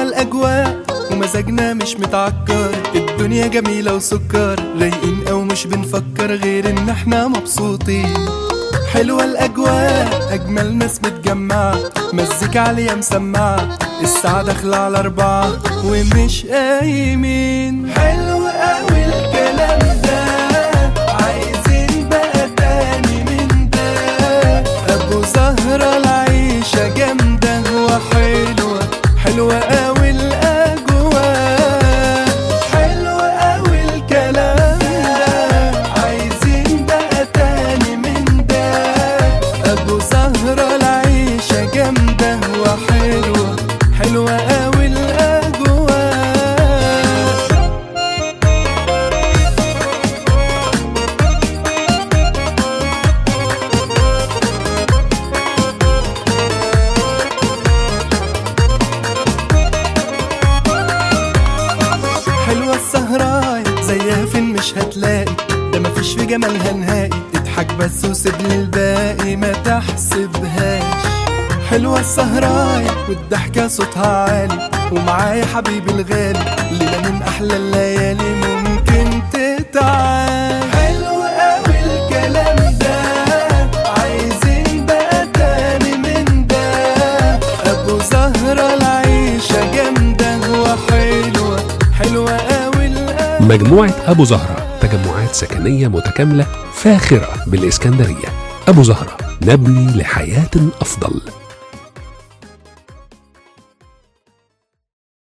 الأجواء ومزاجنا مش متعكر، الدنيا جميلة وسكر، رايقين أو مش بنفكر غير إن احنا مبسوطين. حلوة الأجواء، أجمل ناس متجمعة، مزيكا عالية مسمعة، الساعة داخلة على 4 ومش قايمين. حلو أوي الكلام ده، عايزين بقى تاني من ده. أبو زهرة العيشة جامدة وحلوة، حلوة أوي الأجواء، حلو أوي الكلام ده، عايزين بقى تاني من ده. أبو زهرة العيشة جامدة وحلوة، حلوة أوي الأجواء. حلوة السهراية زيها فين مش هتلاقي، ده مفيش في جمالها نهائي، اضحك بس وسيبلي الباقي ما تحسبهاش. حلوة السهراية والضحكة صوتها عالي، ومعايا حبيبي الغالي، ليلة من أحلى الليالي ممكن تتعال. حلو أوي الكلام ده، عايزين بقى تاني من ده. أبو زهرة العيشة جامدة وحلوة، حلوة أوي الأوي. مجموعة أبو زهرة تجمعات سكنية متكاملة فاخرة بالإسكندرية. أبو زهرة، نبني لحياة أفضل.